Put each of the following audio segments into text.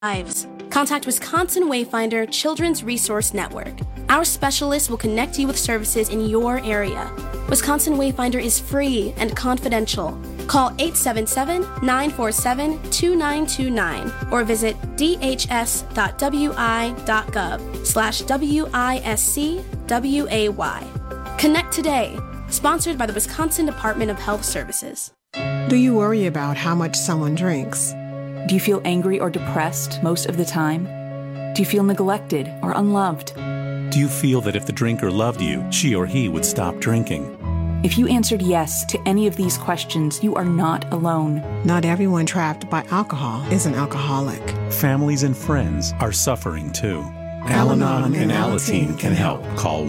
lives. Contact Wisconsin Wayfinder Children's Resource Network. Our specialists will connect you with services in your area. Wisconsin Wayfinder is free and confidential. Call 877-947-2929 or visit dhs.wi.gov/WISCWAY. Connect today. Sponsored by the Wisconsin Department of Health Services. Do you worry about how much someone drinks? Do you feel angry or depressed most of the time? Do you feel neglected or unloved? Do you feel that if the drinker loved you, she or he would stop drinking? If you answered yes to any of these questions, you are not alone. Not everyone trapped by alcohol is an alcoholic. Families and friends are suffering too. Al-Anon and Alateen can help. Call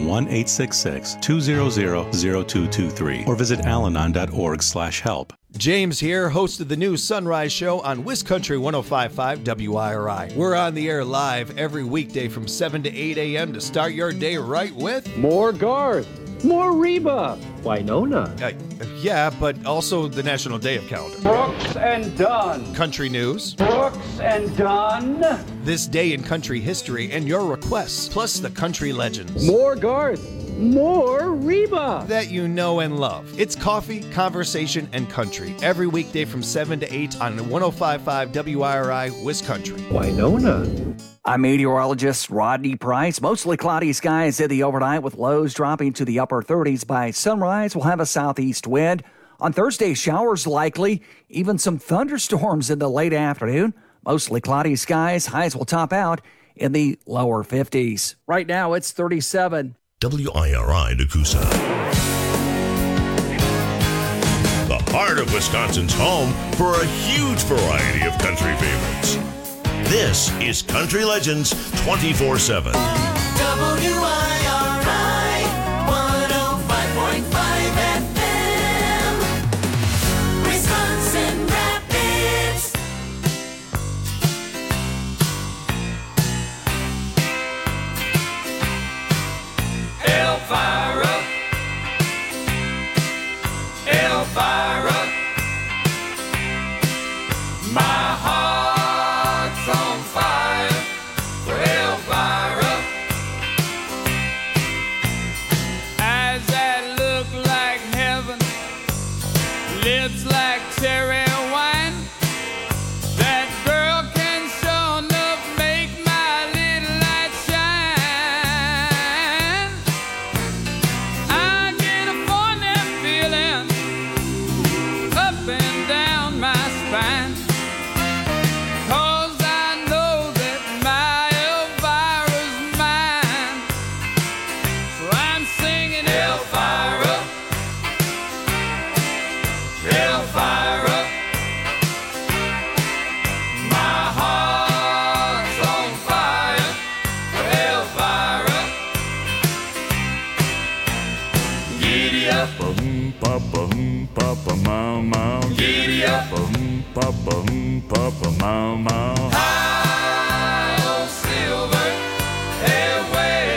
1-866-200-0223 or visit alanon.org/help. James here, host of the new Sunrise Show on WisCountry 105.5 WIRI. We're on the air live every weekday from 7 to 8 a.m. to start your day right with more Garth, more Reba, Winona. Yeah, but also the National Day of Calendar. Brooks and Dunn. Country news. Brooks and Dunn. This day in country history and your requests, plus the country legends. More Garth, more Reba. That you know and love. It's coffee, conversation, and country. Every weekday from 7 to 8 on 105.5 WIRI, WisCountry. Winona. I'm meteorologist Rodney Price. Mostly cloudy skies in the overnight with lows dropping to the upper 30s. By sunrise, we'll have a southeast wind. On Thursday, showers likely, even some thunderstorms in the late afternoon. Mostly cloudy skies. Highs will top out in the lower 50s. Right now, it's 37. WIRI Nakusa. The heart of Wisconsin's home for a huge variety of country favorites. This is Country Legends 24/7. WIRI 105.5 FM. Wisconsin Rapids. Elvira, Elvira, my heart's on fire for Elvira. Eyes that look like heaven, lips like cherry wine. That girl can sure enough make my little light shine. I get a funny feeling up and down my spine. Giddy up, high on silver airway.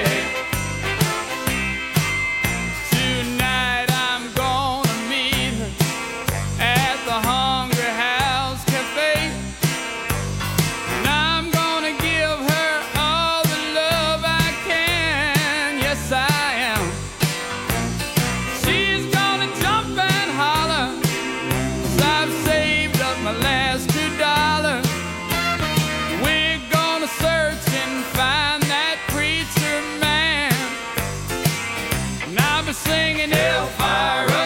Tonight I'm gonna meet her at the Hungry House Cafe, and I'm gonna give her all the love I can. Yes, I am. She's gonna jump and holler, 'cause I've saved up my last $2. We're gonna search and find that preacher man, and I'll be singing Elvira,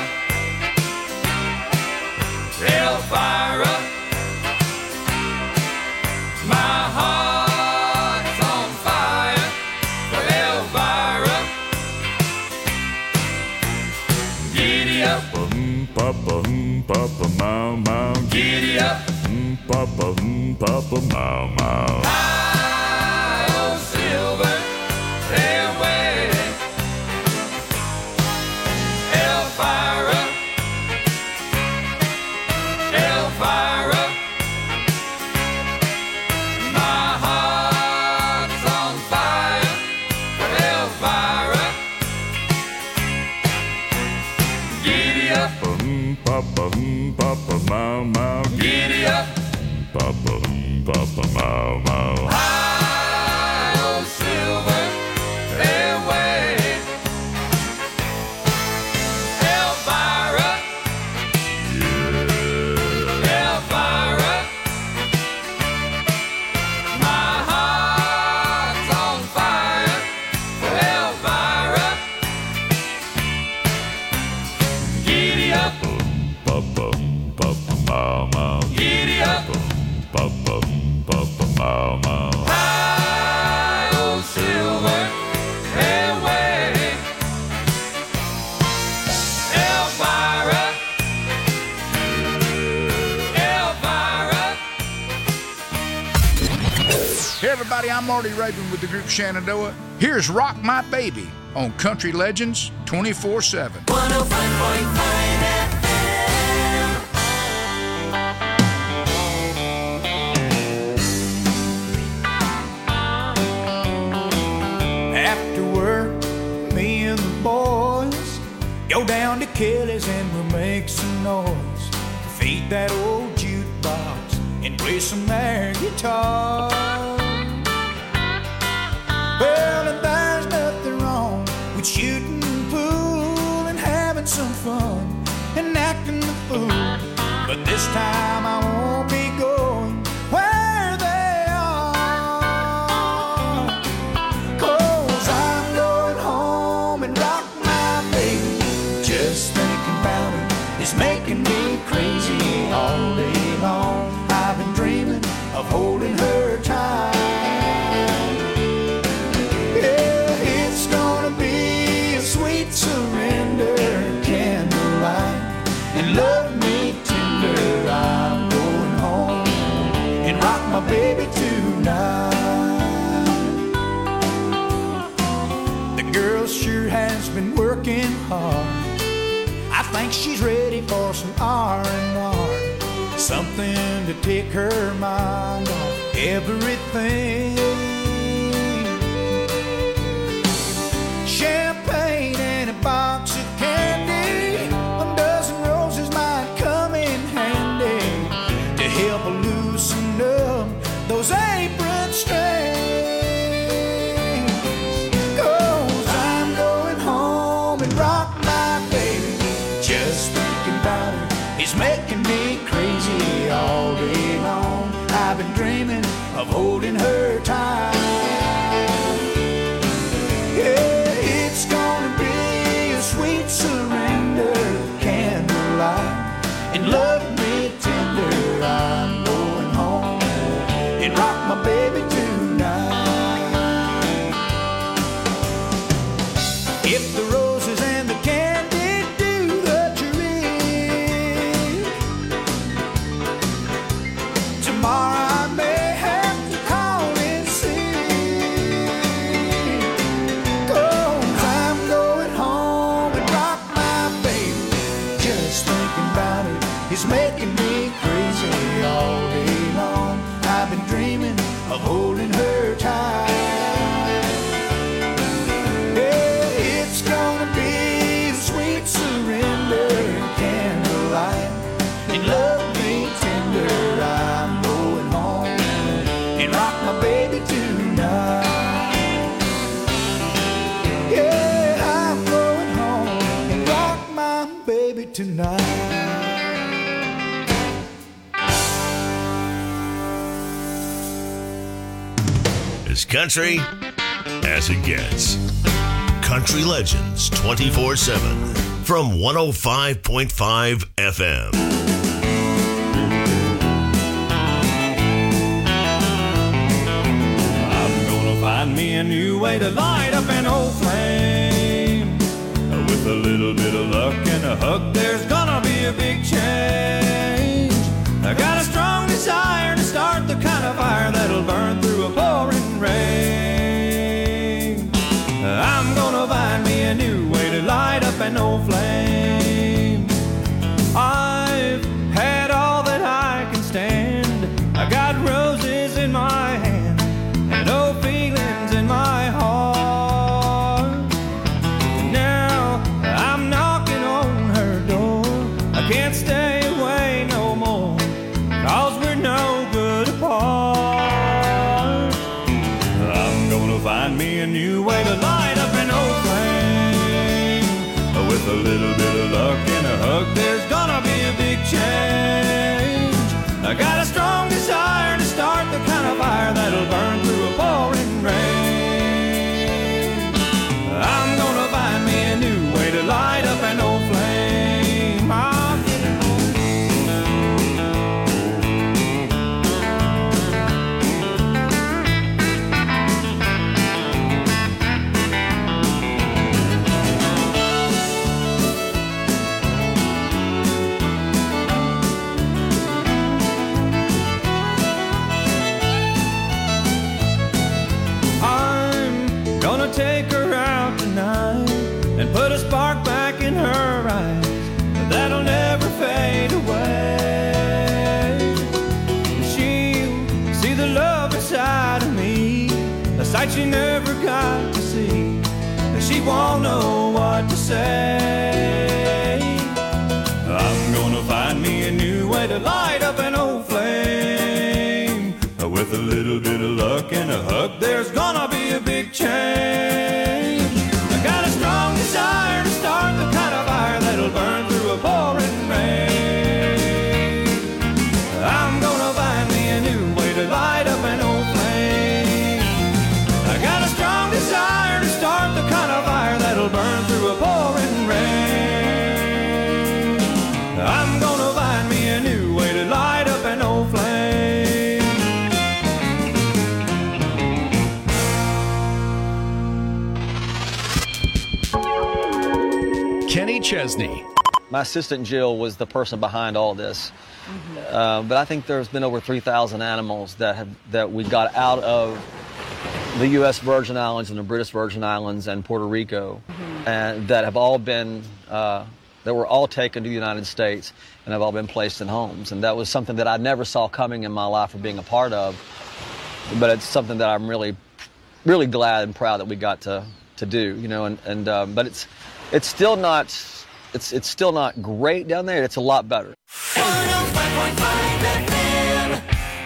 Elvira, my heart's on fire for Elvira. Giddy up, giddy up, high on silver airway. Elvira, Elvira, my heart's on fire for Elvira. Giddy up, giddy up, Hey everybody, I'm Marty Raven with the group Shenandoah. Here's Rock My Baby on Country Legends 24/7. 105.5 FM. After work, me and the boys go down to Kelly's and we'll make some noise. Feed that old jukebox and play some air guitar. Well, and there's nothing wrong with shooting pool and having some fun and acting the fool. But this time I won't be going where they are, 'cause I'm going home and rock my baby. Just thinking about it is making me crazy all day long. I've been dreaming of holding her tight. Surrender, candlelight, and love me tender. I'm going home and rock my baby tonight. The girl sure has been working hard. I think she's ready for some R&R, something to take her mind off everything. Champagne and a box of candy, a dozen roses might come in handy to help loosen up those apron strings. 'Cause I'm going home and rock my baby. Just thinking about her is making me crazy all day long. I've been dreaming of holding her tight. It's gonna be a sweet surrender, candlelight, and love me tender. I'm going home and rock my baby tonight. If the roses and the candy do the trick, tomorrow I may have to call in sick. It's making me crazy all day long. I've been dreaming of holding her tight. Yeah, it's gonna be a sweet surrender, candlelight, and love me tender. I'm going home and rock my baby tonight. Yeah, I'm going home and rock my baby tonight. As country as it gets. Country Legends 24/7 from 105.5 FM. I'm gonna find me a new way to light up an old flame. With a little bit of luck and a hug, there's gonna be a big change. I got a strong desire to start the kind of fire that'll burn through a pouring rain. I'm gonna find me a new way to light up an old flame. I've had all that I can stand. I got roses in my hand and old feelings in my heart. Now I'm knocking on her door. I can't stay away no more, 'cause we're no good apart. I'm gonna find me a new way to light up an old flame. With a little bit of luck and a hug, there's gonna be a big change. I got a strong desire to start the kind of fire that'll burn through a pouring rain. I'm gonna find me a new way to light up an old flame. I'll get it on. sight she never got to see, that she won't know what to say. I'm gonna find me a new way to light up an old flame. With a little bit of luck and a hug, there's gonna be a big change. I got a strong desire to start the kind of fire that'll burn through a pouring rain. I'm gonna find me a new way to light up an old flame. I got a strong desire to start the kind of fire that'll burn through a pouring rain. I'm gonna find me a new way to light up an old flame. Kenny Chesney. My assistant Jill was the person behind all this. But I think there's been over 3,000 animals that we got out of the U.S. Virgin Islands and the British Virgin Islands and Puerto Rico, and that have all been, that were all taken to the United States and have all been placed in homes. And that was something that I never saw coming in my life or being a part of. But it's something that I'm really, really glad and proud that we got to do, you know. But it's still not great down there. It's a lot better. 105.5 FM.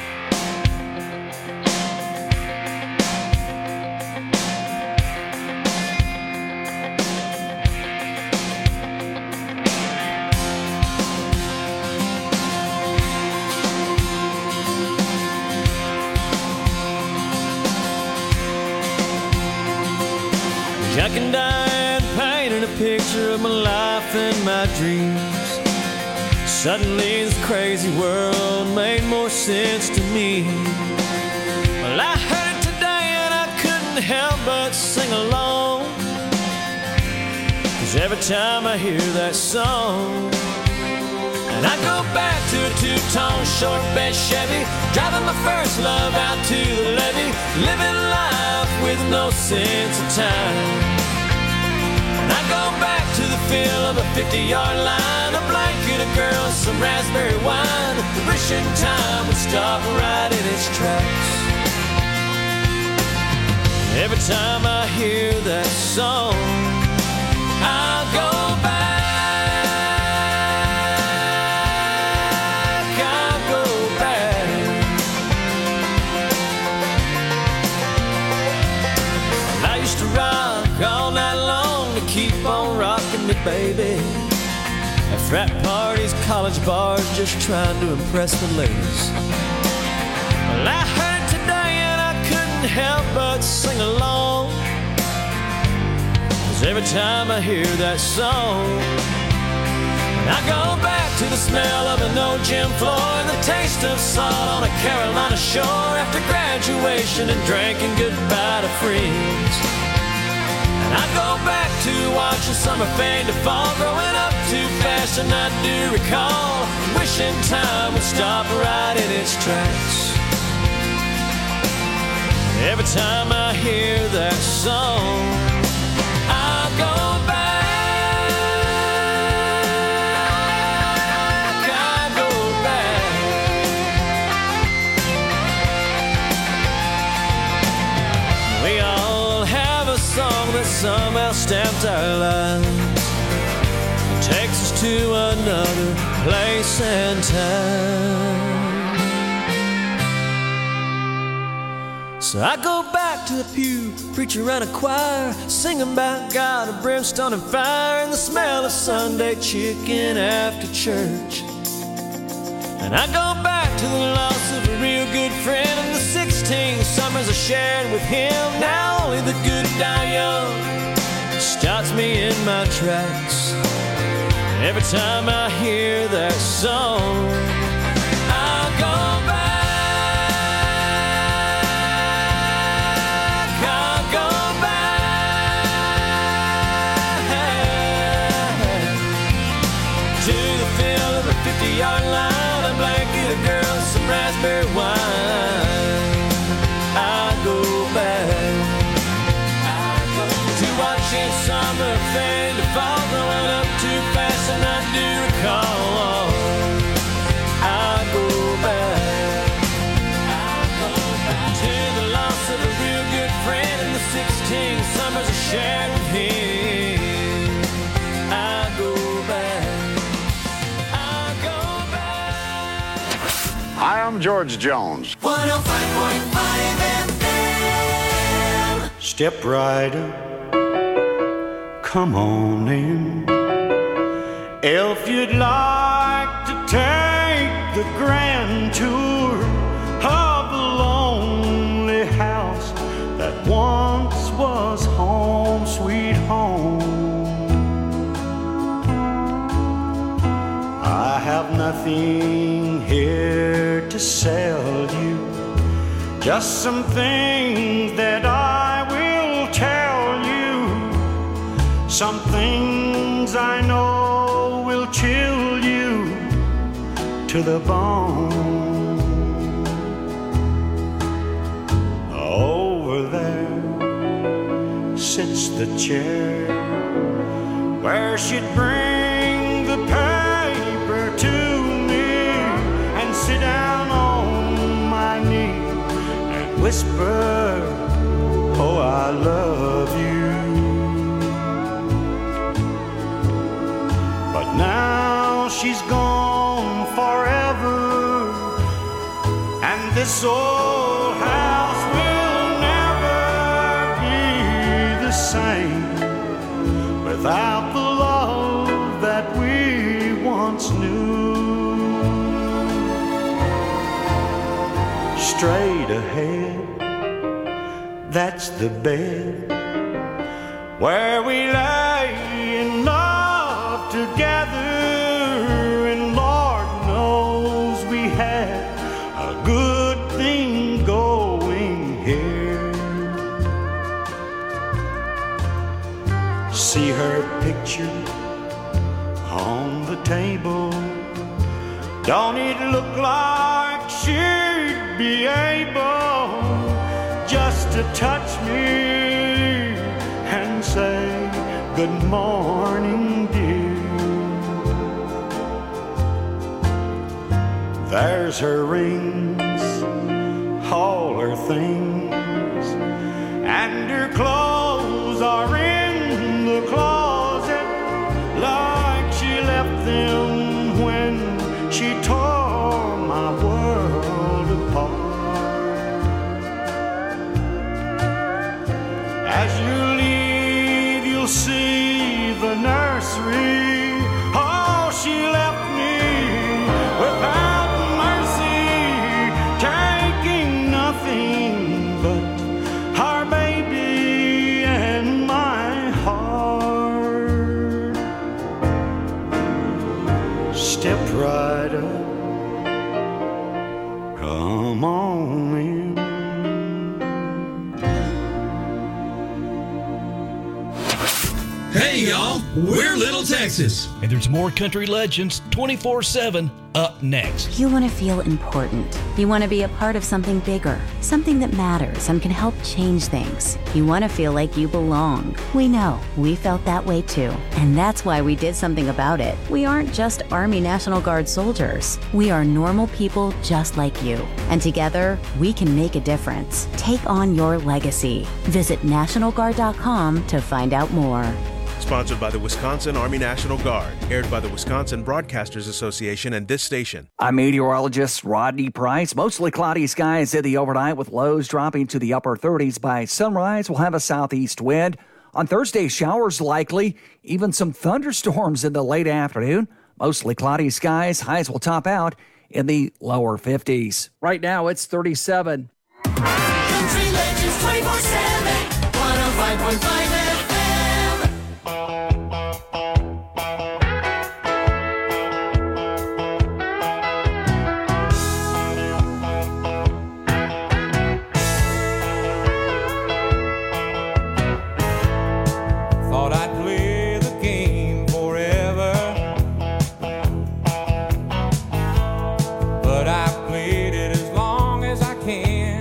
Jack and Diane painted a picture of my life and my dreams. Suddenly this crazy world made more sense to me. Well, I heard it today and I couldn't help but sing along, 'cause every time I hear that song, and I go back to a two-tone short bed Chevy, driving my first love out to the levee, living life with no sense of time. And I go back to the feel of a 50-yard line, a blanket of girls, some raspberry wine, wishing time would stop right in its tracks. Every time I hear that song, I'll go back. All night long to keep on rocking me, baby. At frat parties, college bars, just trying to impress the ladies. Well, I heard it today and I couldn't help but sing along, 'cause every time I hear that song, I go back to the smell of an old gym floor and the taste of salt on a Carolina shore after graduation and drinking goodbye to friends. I go back to watching summer fade to fall, growing up too fast and I do recall, wishing time would stop right in its tracks. Every time I hear that song, I go back, I go back. We all have a song that somehow stamped our lives, it takes us to another place and time. So I go back to the pew, preacher and a choir, singing about God and brimstone and fire, and the smell of Sunday chicken after church. And I go back to the loss of a real good friend and the 16 summers I shared with him. Now only the good die young stops me in my tracks. Every time I hear that song, I go back, I go back to the feel of a 50-yard line, a blanket of girls, some raspberry wine. I go back to watching summer fade to fall, growing up too fast and I do recall shared with him. I go back. Hi, I'm George Jones. 105.5 FM. Step right up, come on in. If you'd like to take the grand tour of the lonely house that once was home, sweet home, I have nothing here to sell you, just some things that I will tell you, some things I know will chill you to the bone. Over there sits the chair where she'd bring the paper to me and sit down on my knee and whisper, oh, I love you. But now she's gone forever, and this old house will never be the same without the love that we once knew. Straight ahead, that's the bed where we lay in love together, and Lord knows we had a good thing going here. See her picture on the table, don't it look like she'd be able just to touch me and say good morning, dear. There's her rings, all her things, and her clothes are in the closet like she left them when she tore my world apart. As you leave, you'll see the nursery. Oh, she left me without mercy, taking nothing but our baby and my heart. Step right up, come on in. Hey, y'all, we're Little Texas. And there's more Country Legends 24/7 up next. You want to feel important. You want to be a part of something bigger, something that matters and can help change things. You want to feel like you belong. We know. We felt that way too. And that's why we did something about it. We aren't just Army National Guard soldiers. We are normal people just like you. And together, we can make a difference. Take on your legacy. Visit NationalGuard.com to find out more. Sponsored by the Wisconsin Army National Guard. Aired by the Wisconsin Broadcasters Association and this station. I'm meteorologist Rodney Price. Mostly cloudy skies in the overnight with lows dropping to the upper 30s. By sunrise, we'll have a southeast wind. On Thursday, showers likely. Even some thunderstorms in the late afternoon. Mostly cloudy skies. Highs will top out in the lower 50s. Right now, it's 37. Country Legends 24/7, 105.5 FM. Thought I'd play the game forever, but I played it as long as I can.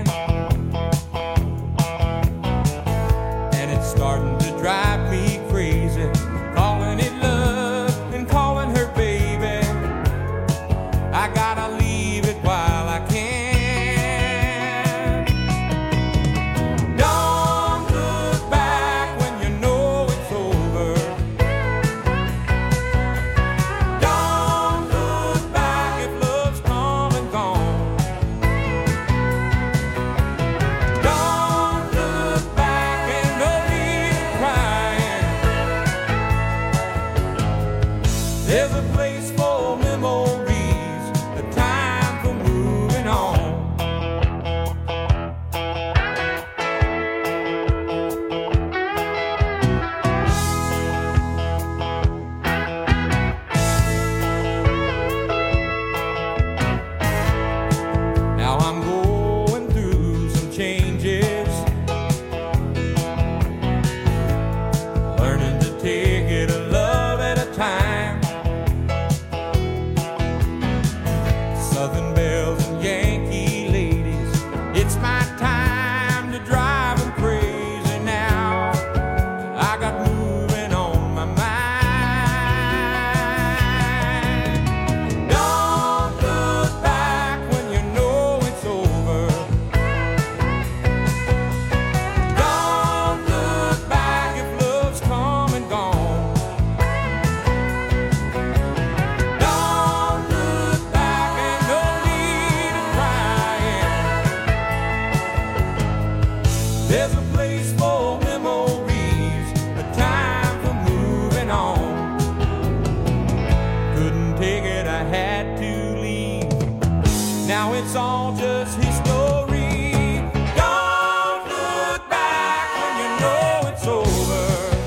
There's a place for memories, a time for moving on. Couldn't take it, I had to leave. Now it's all just history. Don't look back when you know it's over.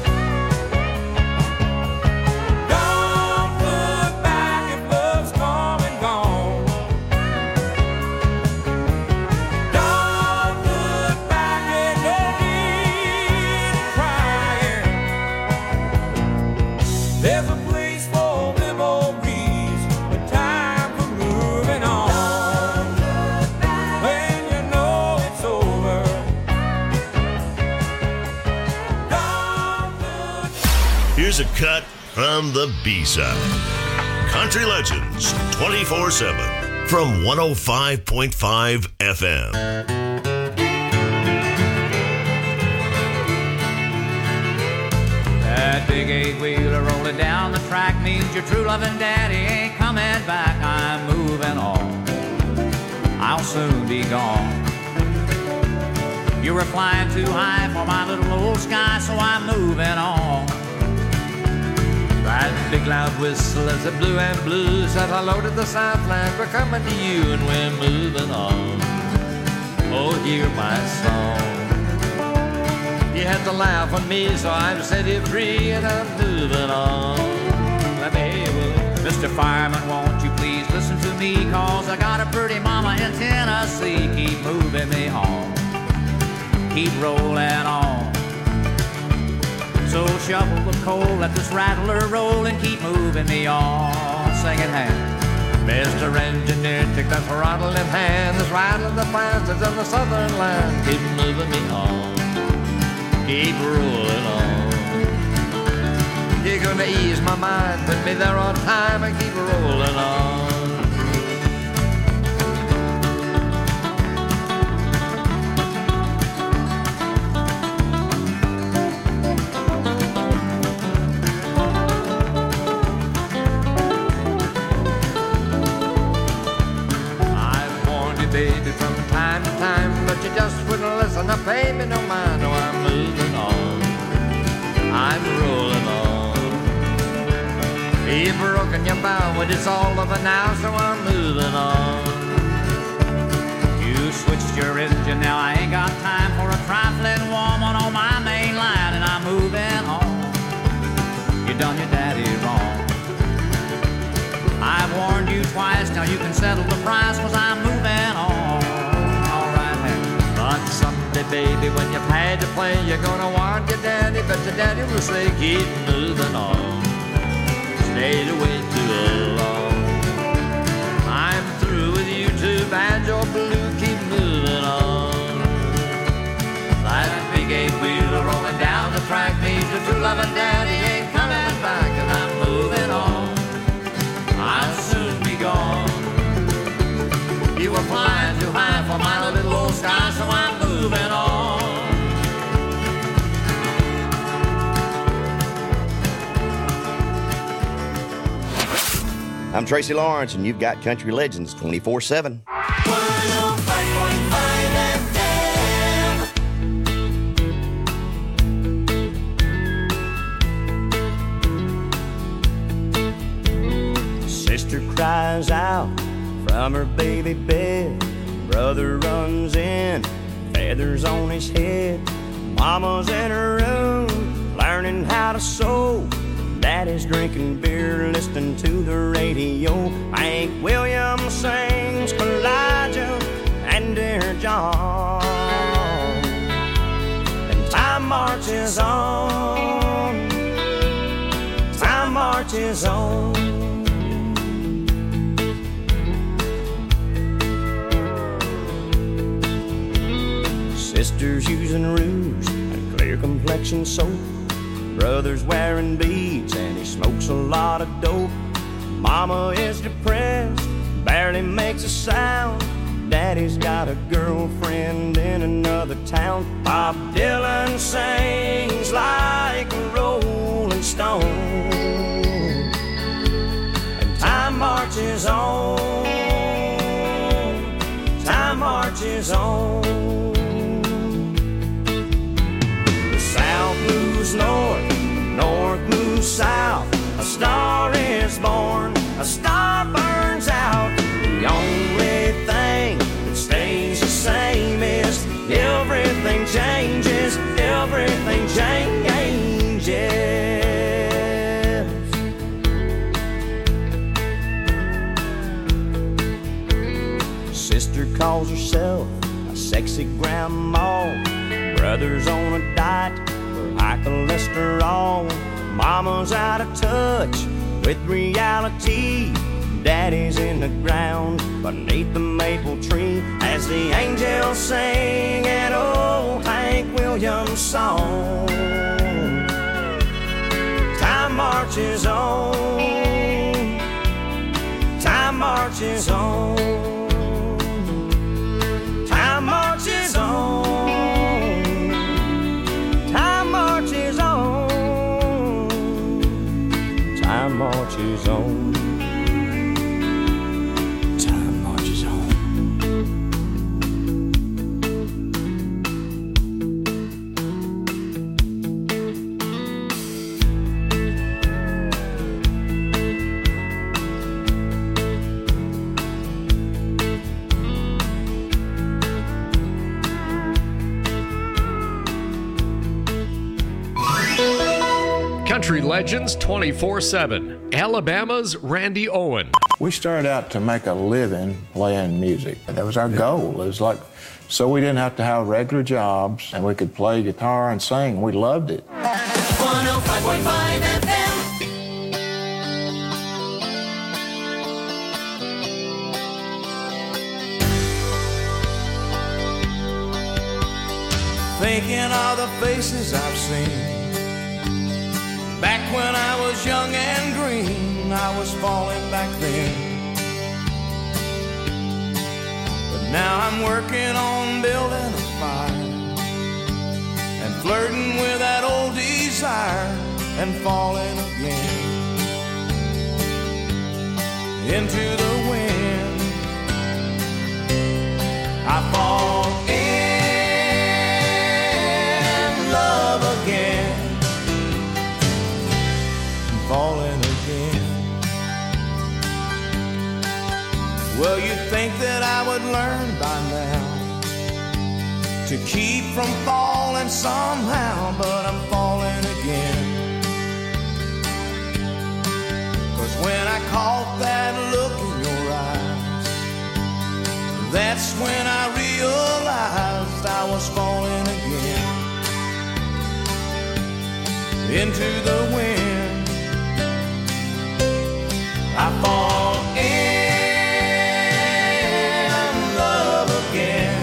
Don't look back if love's come and gone. Don't look back, ain't no need crying. There's a place for memories, a time for moving on. When you know it's over. Here's a cut from the B-side. Country Legends 24/7 from 105.5 FM. That big eight-wheeler rolling down the track means your true loving daddy ain't coming back. I'm moving on. I'll soon be gone. You were flying too high for my little old sky, so I'm moving on. That big loud whistle as it blew and blew said hello to the Southland. We're coming to you and we're moving on. Oh, hear my song. You had to laugh on me, so I've set you free and I'm moving on. Let me hear you. Mr. Fireman, won't you please listen to me? Cause I got a pretty mama in Tennessee. Keep moving me on. Keep rolling on. So shovel the coal, let this rattler roll and keep moving me on. Singing hand. Mr. Engineer, take that throttle in hand. This rattling the fastest in the southern land. Keep moving me on. Keep rolling on. You're gonna ease my mind, put me there on time and keep rolling on. Baby, from time to time, but you just wouldn't listen. I pay me no mind. No, I'm moving on. I'm rolling on. You've broken your bow, but it's all over now, so I'm moving on. You switched your engine, now I ain't got time for a trifling woman on my main line, and I'm moving on. You done your daddy wrong. I've warned you twice, now you can settle the price, cause I'm moving on. Alright, but someday, baby, when you've had to play, you're gonna want your daddy, but your daddy will say, keep moving on. Stayed away too long. I'm through with you too, banjo blue, keep moving on. That big eight-wheeler rolling down the track means the true loving daddy ain't coming back, and I'm moving on. I'll soon be gone. You were flying too high for my little old sky, so I'm moving on. I'm Tracy Lawrence, and you've got Country Legends 24/7. 105.5 FM. Sister cries out from her baby bed. Brother runs in, feathers on his head. Mama's in her room, learning how to sew. Daddy's drinking beer, listening to the radio. Hank Williams sings Elijah and Dear John. And time marches on. Time marches on. Sisters using rouge and clear complexion soap. Brother's wearing beads and he smokes a lot of dope. Mama is depressed, barely makes a sound. Daddy's got a girlfriend in another town. Bob Dylan sings like a rolling stone. And time marches on. Time marches on. sexy grandma. Brothers on a diet for high cholesterol. Mama's out of touch with reality. Daddy's in the ground beneath the maple tree as the angels sing an old Hank Williams song. Time marches on. Time marches on. Time marches on. Time marches on. Time marches on. Country Legends 24/7. Alabama's Randy Owen. We started out to make a living playing music. That was our goal. It was like, so we didn't have to have regular jobs and we could play guitar and sing. We loved it. 105.5 FM. Thinking of the faces I've seen. Back when I was young and green, I was falling back then. But now I'm working on building a fire and flirting with that old desire and falling again into the wind. I fall in love again. Falling again. Well, you'd think that I would learn by now to keep from falling somehow, but I'm falling again. 'Cause when I caught that look in your eyes, that's when I realized I was falling again into the wind. I fall in love again.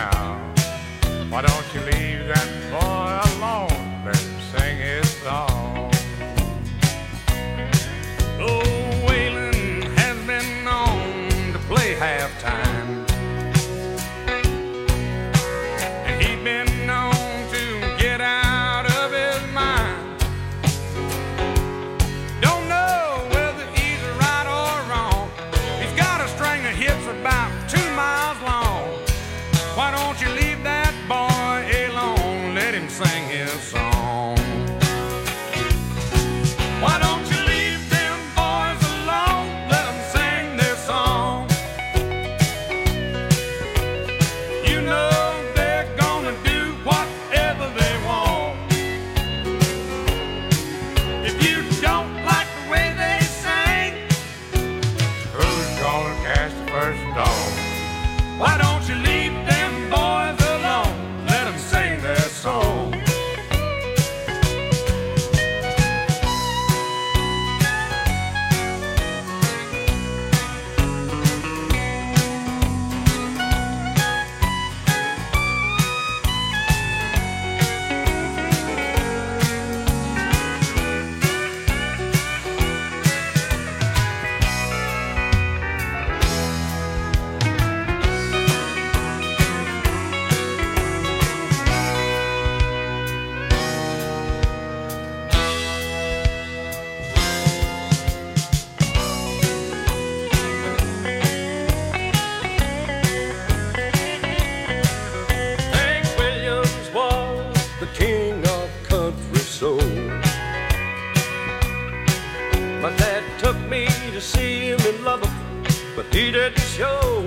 now. Why don't you leave that boy alone? Let him sing his song. Oh, Waylon has been known to play halftime, and he's been known to get out of his mind. Don't know whether he's right or wrong. He's got a string of hits about 2 miles long. Why don't you leave that boy alone? Let him sing his song. Why don't you leave them boys alone? Let them sing their song. You know they're gonna do whatever they want. If you don't like the way they sing, who's gonna cast the first stone? Why don't you leave them boys alone? Let them sing their song. Hank Williams was the king of country soul. My dad took me to see him and love him, but he didn't show.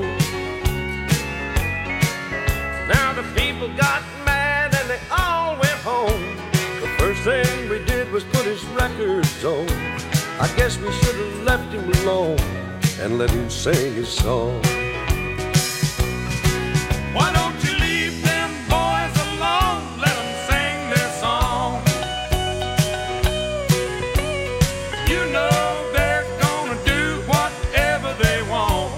Now the people got mad and they all went home. The first thing we did was put his records on. I guess we should have left him alone and let him sing his song. Why don't you leave them boys alone? Let them sing their song. You know they're gonna do whatever they want.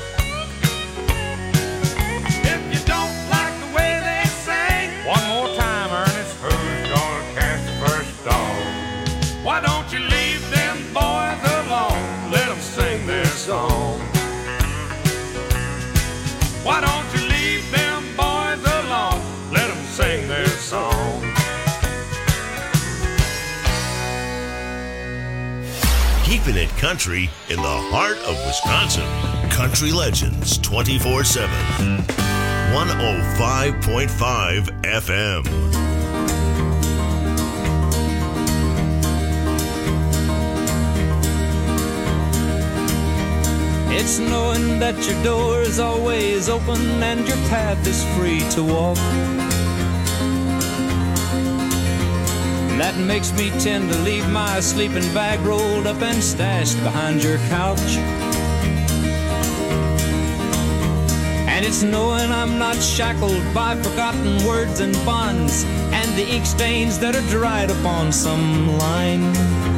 If you don't like the way they sing, one more time, Ernest, who's gonna cast the first stone? Why don't you leave them boys alone? Let them sing their song. Why don't you leave them boys alone? Let them sing their song. Keeping it country in the heart of Wisconsin. Country Legends 24/7. 105.5 FM. It's knowing that your door is always open and your path is free to walk. That makes me tend to leave my sleeping bag rolled up and stashed behind your couch. And it's knowing I'm not shackled by forgotten words and bonds and the ink stains that are dried upon some line.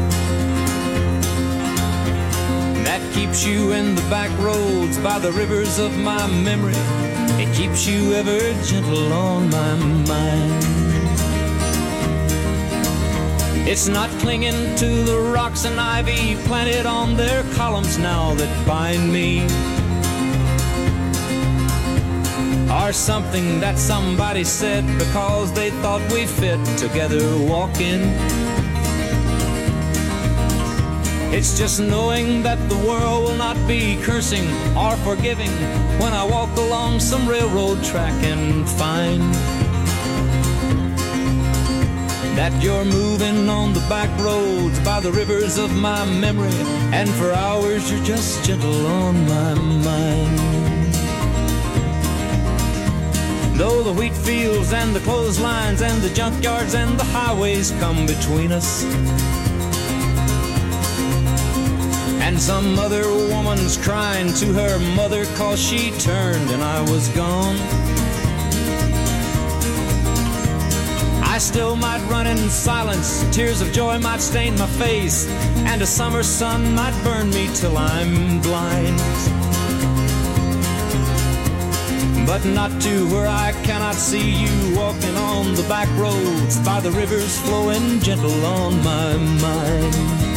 That keeps you in the back roads by the rivers of my memory. It keeps you ever gentle on my mind. It's not clinging to the rocks and ivy planted on their columns now that bind me, or something that somebody said because they thought we fit together walking. It's just knowing that the world will not be cursing or forgiving when I walk along some railroad track and find that you're moving on the back roads by the rivers of my memory, and for hours you're just gentle on my mind. Though the wheat fields and the clotheslines and the junkyards and the highways come between us, and some other woman's crying to her mother 'cause she turned and I was gone, I still might run in silence, tears of joy might stain my face, and a summer sun might burn me till I'm blind. but not to where I cannot see you, walking on the back roads by the rivers flowing gentle on my mind.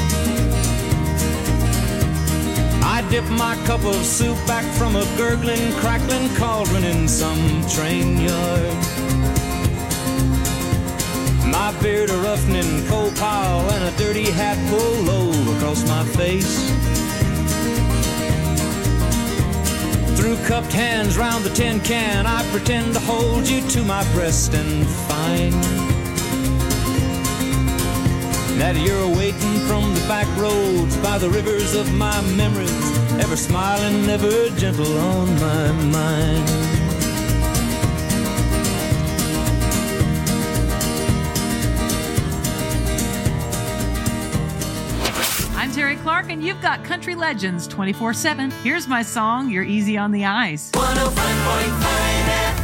I dip my cup of soup back from a gurgling, crackling cauldron in some train yard. My beard a roughening coal pile and a dirty hat pulled low across my face. Through cupped hands round the tin can, I pretend to hold you to my breast and find that you're waiting from the back roads by the rivers of my memories, ever smiling, ever gentle on my mind. I'm Terry Clark, and you've got Country Legends 24/7. Here's my song, You're Easy on the Eyes. 105.5 FM.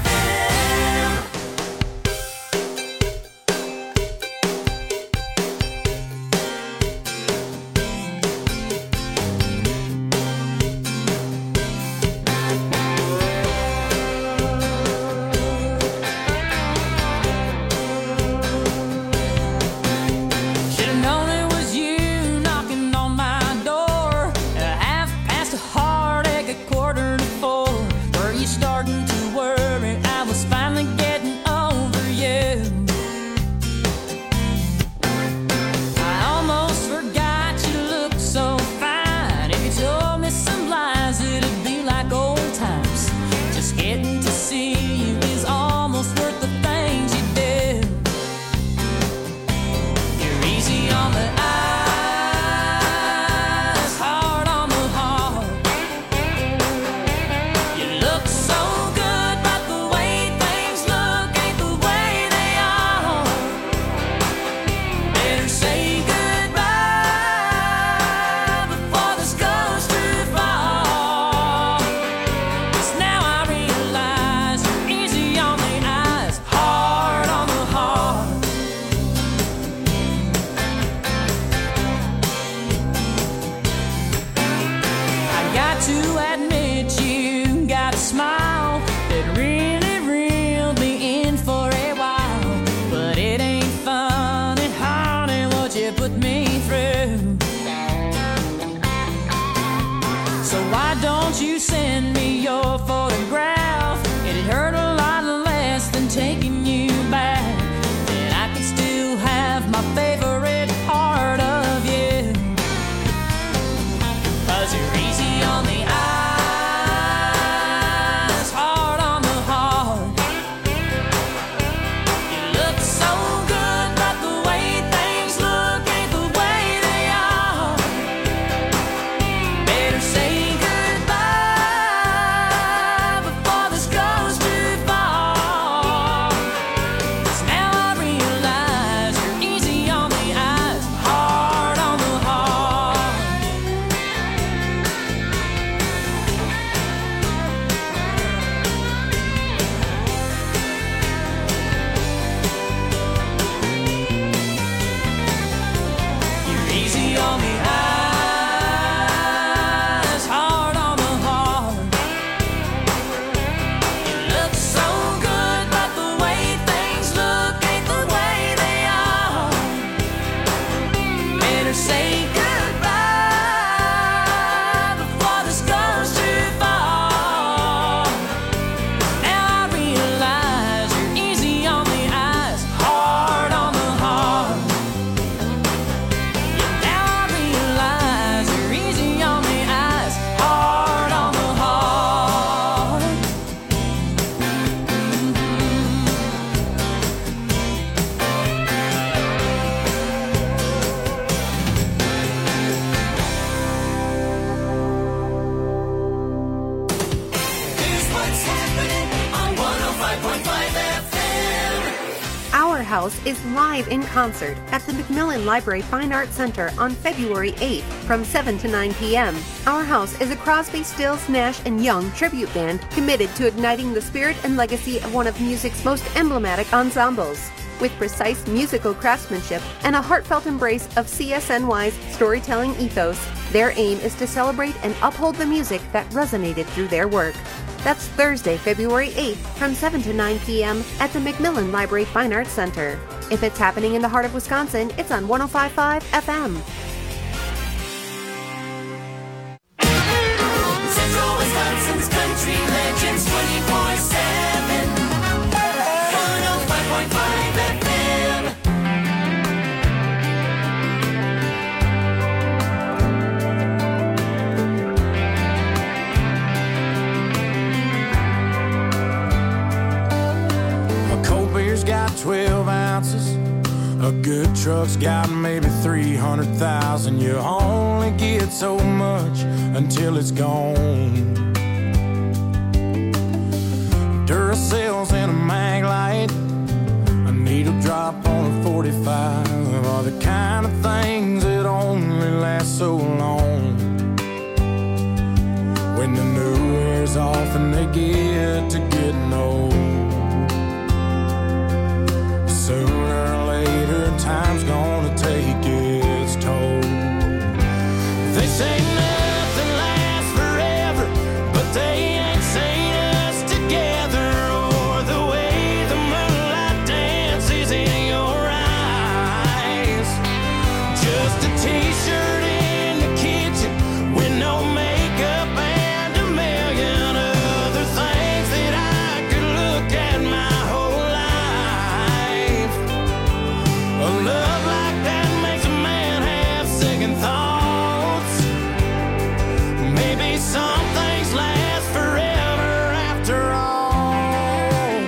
Is live in concert at the Macmillan Library Fine Arts Center on February 8th from 7 to 9 p.m. Our House is a Crosby, Stills, Nash & Young tribute band committed to igniting the spirit and legacy of one of music's most emblematic ensembles. With precise musical craftsmanship and a heartfelt embrace of CSNY's storytelling ethos, their aim is to celebrate and uphold the music that resonated through their work. That's Thursday, February 8th from 7 to 9 p.m. at the McMillan Library Fine Arts Center. If it's happening in the heart of Wisconsin, it's on 105.5 FM. Central Wisconsin's Country Legends 24/7. 105.5 FM. A cold beer's got 12 ounces. A good truck's got maybe 300,000. You only get so much until it's gone. Duracell's in a mag light, a needle drop on a 45 are the kind of things that only last so long. When the new wears off and they get to getting old, sooner or later time's gonna take its toll. They say nothing lasts forever, but they ain't seen us together, or the way the moonlight dances in your eyes. Just a t-shirt in the kitchen with no makeup and a million other things that I could look at my whole life. A love like that makes a man have second thoughts. Maybe some things last forever after all.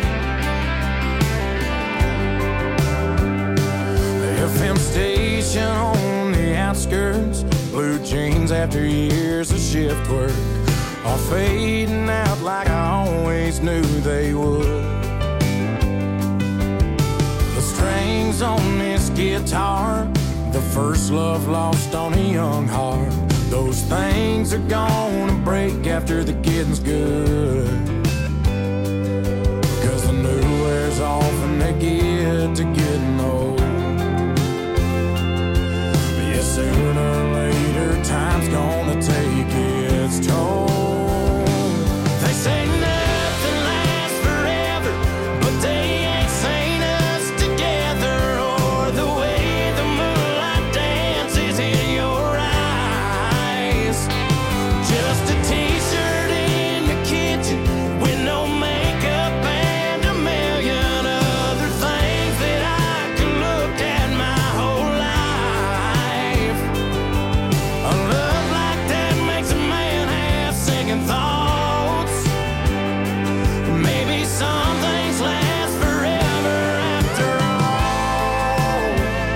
The FM station on the outskirts, blue jeans after years of shift work, are fading out like I always knew they would. The strings on this guitar, the first love lost on a young heart, those things are gonna break after the getting's good. Cause the new wears off and they get to getting old. Yeah, sooner or later time's gonna take its toll. They say nothing lasts forever, but they ain't seen us together, or the way the moonlight dances in your eyes. Just a t-shirt in the kitchen with no makeup and a million other things that I could look at my whole life. A love like that makes a man have second thoughts. Maybe some things last forever after all.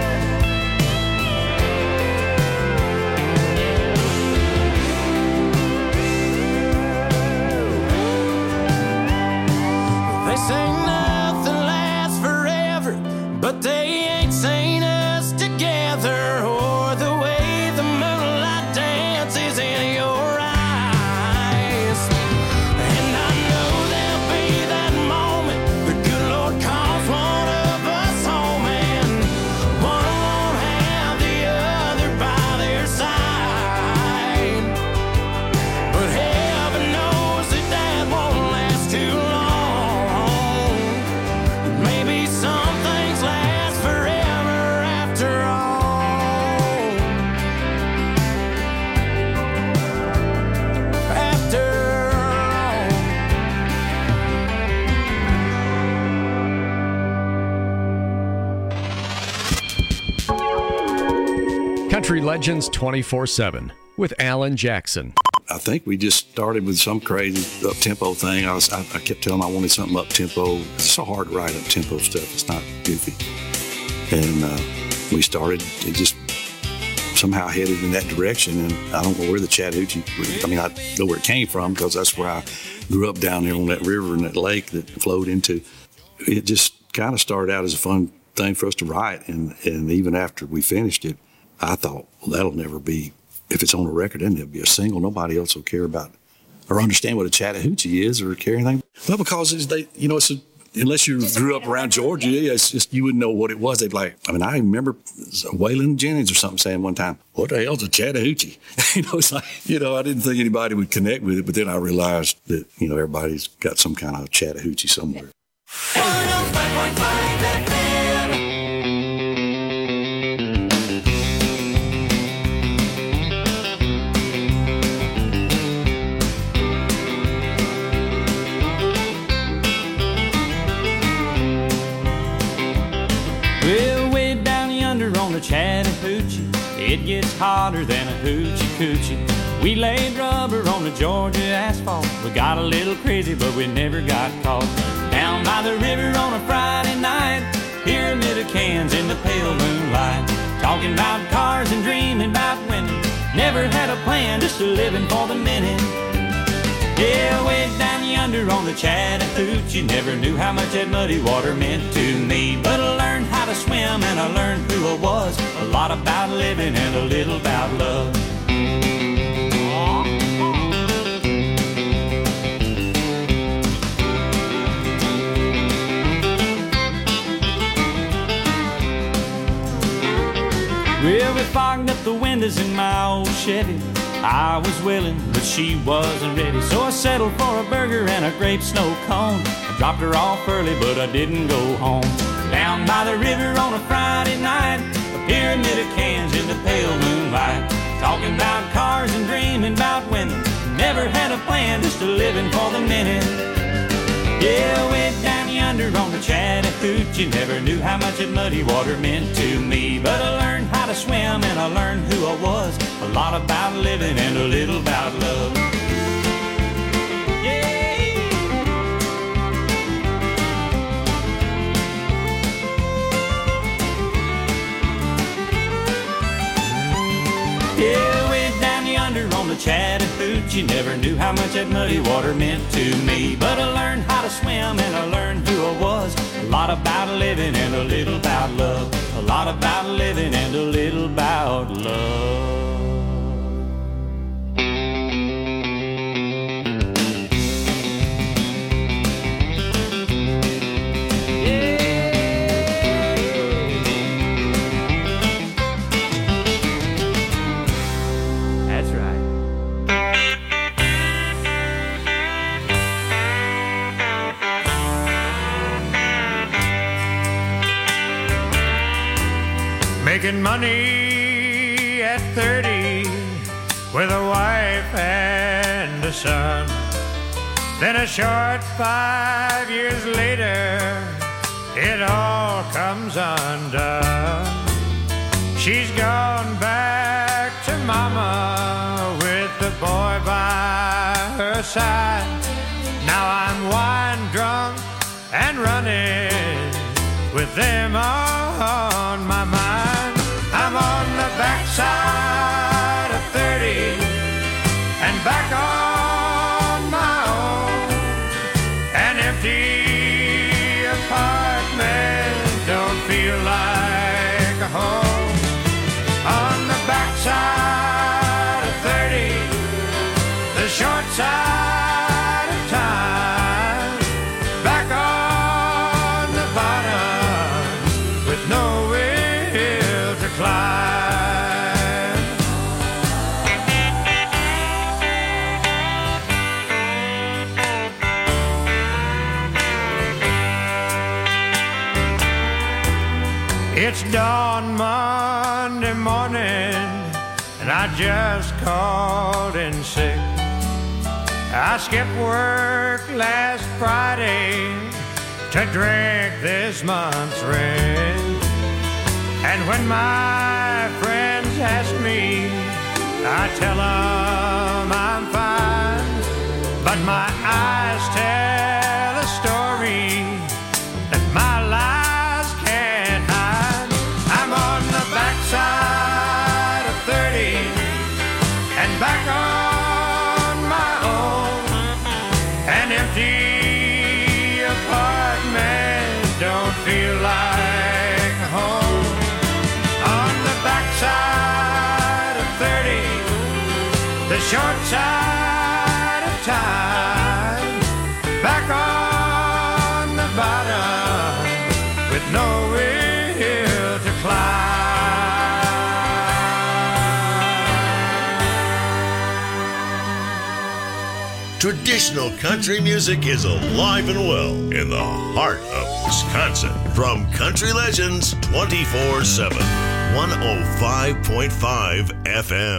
They say nothing lasts forever, but they ain't seen us together, or the way the moonlight dances in your eyes. And I know there'll be that moment the good Lord calls one of us home, and one won't have the other by their side. But heaven knows that that won't last too long. Maybe some things last forever after all. After all. Country Legends 24/7 with Alan Jackson. I think we just started with some crazy up-tempo thing. I kept telling him I wanted something up-tempo. It's so hard to write up-tempo stuff. It's not goofy. And we started, it just somehow headed in that direction. And I don't know where the Chattahoochee, I mean, I know where it came from because that's where I grew up down there on that river and that lake that flowed into. It just kind of started out as a fun thing for us to write. And even after we finished it, I thought, well, that'll never be, if it's on a record, then there'll be a single. Nobody else will care about it or understand what a Chattahoochee is or care anything. Well, because it's unless you grew up around Georgia, it's just you wouldn't know what it was. They'd be like, I mean, I remember Waylon Jennings or something saying one time, "What the hell's a Chattahoochee?" It's like, I didn't think anybody would connect with it, but then I realized that, everybody's got some kind of Chattahoochee somewhere. 105.5 FM. Well, way down yonder on the Chattahoochee, it gets hotter than a hoochie coochie. We laid rubber on the Georgia asphalt. We got a little crazy, but we never got caught. Down by the river on a Friday night, pyramid of cans in the pale moonlight. Talking about cars and dreaming about women. Never had a plan, just a living for the minute. Yeah, way down yonder on the Chattahoochee, never knew how much that muddy water meant to me. But I learned how to swim and I learned who I was. A lot about living and a little about love. Well, we fogged up the windows in my old Chevy. I was willing, but she wasn't ready. So I settled for a burger and a grape snow cone. I dropped her off early, but I didn't go home. Down by the river on a Friday night, a pyramid of cans in the pale moonlight. Talking about cars and dreaming about women. Never had a plan, just a living for the minute. Yeah, way down yonder on the Chattahoochee, never knew how much that muddy water meant to me. But I learned how to swim and I learned who I was. A lot about living and a little about love. Yeah, way down yonder on the Chattahoochee, never knew how much that muddy water meant to me. But I learned how to swim and I learned who I was. A lot about living and a little about love. A lot about living and a little about love. Making money at 30 with a wife and a son. Then a short 5 years later, it all comes undone. She's gone back to mama with the boy by her side. Now I'm wine drunk and running with them on my mind. I'm on the backside of 30 and back on my own. An empty apartment don't feel like a home. On the backside of 30, the short side of time, back on the bottom with no will to climb. It's dawn Monday morning and I just called in sick. I skipped work last Friday to drink this month's rent. And when my friends ask me, I tell them I'm fine. But my eyes tell a story that my lies can't hide. I'm on the backside of 30 and back on my own. An empty apartment don't feel like a home. On the backside of 30, the short side of time, back on the bottom Traditional country music is alive and well in the heart of Wisconsin. From Country Legends 24/7, 105.5 FM.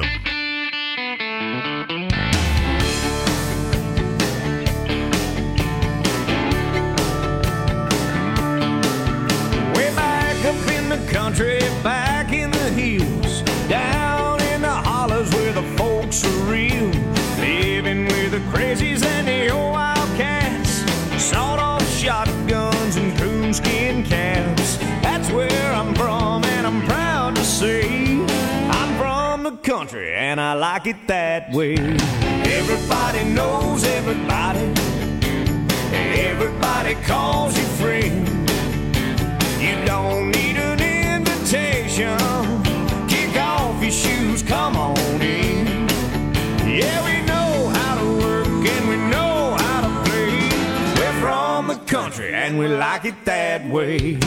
Way back up in the country, back in the hills, down in the hollers where the folks are real, living with the crazies and the old wildcats, sawed-off shotguns and coonskin caps. That's where I'm from, and I'm proud to say I'm from the country, and I like it that way. Everybody knows everybody. Everybody calls you friend. You don't need an invitation. Kick off your shoes, come on in. Yeah, we know how to work and we know how to play. We're from the country and we like it that way.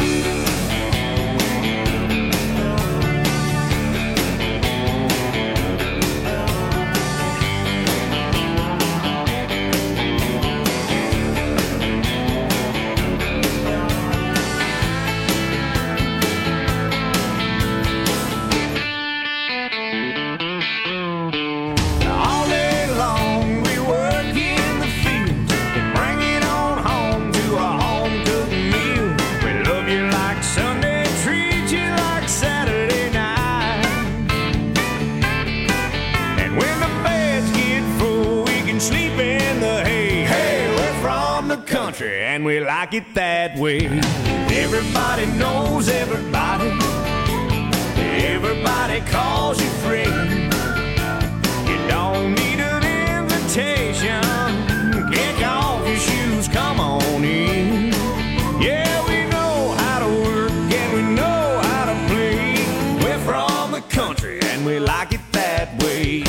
And we like it that way. Everybody knows everybody. Everybody calls you friend. You don't need an invitation. Kick off your shoes, come on in. Yeah, we know how to work and we know how to play. We're from the country and we like it that way.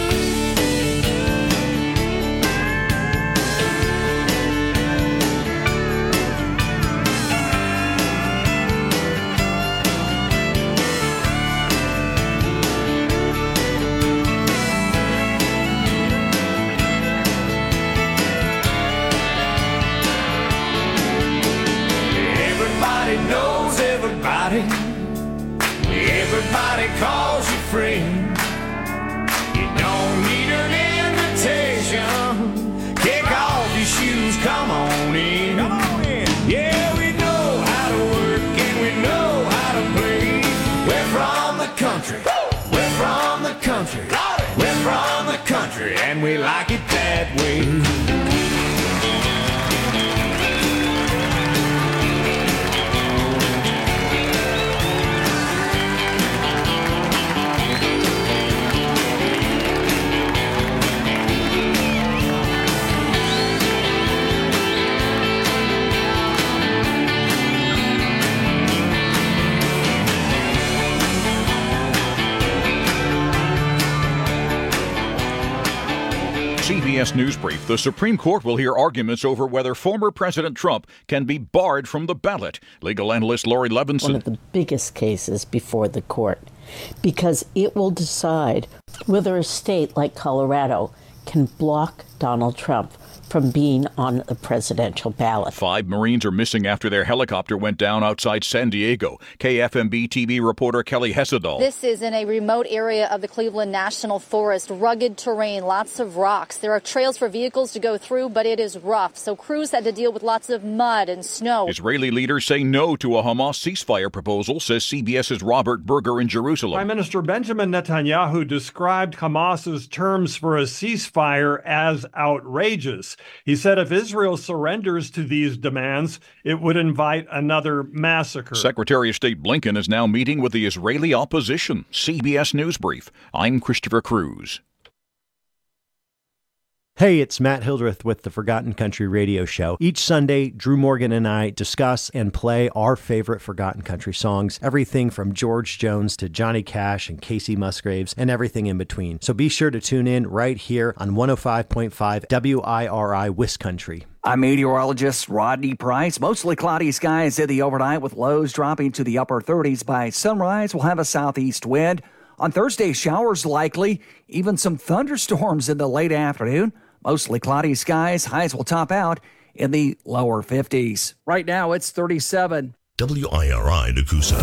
Knows everybody. Everybody calls you friend. You don't need an invitation. Kick off your shoes, come on in. Come on in. Yeah, we know how to work and we know how to play. We're from the country. We're from the country. We're from the country and we like it that way. CBS News Brief. The Supreme Court will hear arguments over whether former President Trump can be barred from the ballot. Legal analyst Lori Levinson. One of the biggest cases before the court, because it will decide whether a state like Colorado can block Donald Trump from being on the presidential ballot. 5 Marines are missing after their helicopter went down outside San Diego. KFMB TV reporter Kelly Hessedal. This is in a remote area of the Cleveland National Forest. Rugged terrain, lots of rocks. There are trails for vehicles to go through, but it is rough. So crews had to deal with lots of mud and snow. Israeli leaders say no to a Hamas ceasefire proposal, says CBS's Robert Berger in Jerusalem. Prime Minister Benjamin Netanyahu described Hamas's terms for a ceasefire as outrageous. He said if Israel surrenders to these demands, it would invite another massacre. Secretary of State Blinken is now meeting with the Israeli opposition. CBS News Brief. I'm Christopher Cruz. Hey, it's Matt Hildreth with the Forgotten Country Radio Show. Each Sunday, Drew Morgan and I discuss and play our favorite Forgotten Country songs, everything from George Jones to Johnny Cash and Casey Musgraves and everything in between. So be sure to tune in right here on 105.5 WIRI Wiscountry. I'm meteorologist Rodney Price. Mostly cloudy skies in the overnight with lows dropping to the upper 30s. By sunrise, we'll have a southeast wind. On Thursday, showers likely, even some thunderstorms in the late afternoon. Mostly cloudy skies. Highs will top out in the lower 50s. Right now, it's 37. WIRI Nakusa.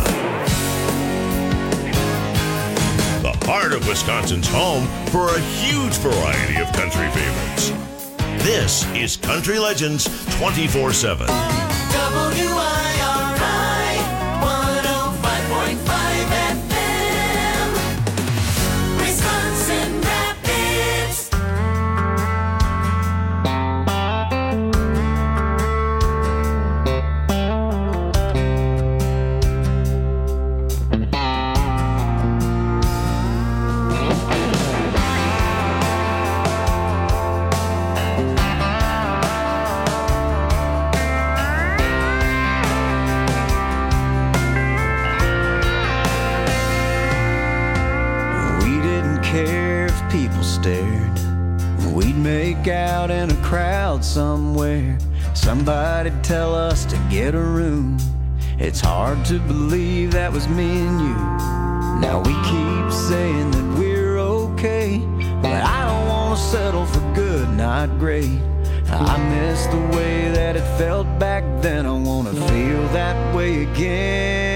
The heart of Wisconsin's home for a huge variety of country favorites. This is Country Legends 24/7. WIRI 105.5 FM, Wisconsin Rapids. Stared. We'd make out in a crowd somewhere. Somebody'd tell us to get a room. It's hard to believe that was me and you. Now we keep saying that we're okay, but I don't want to settle for good, not great. I miss the way that it felt back then. I want to feel that way again.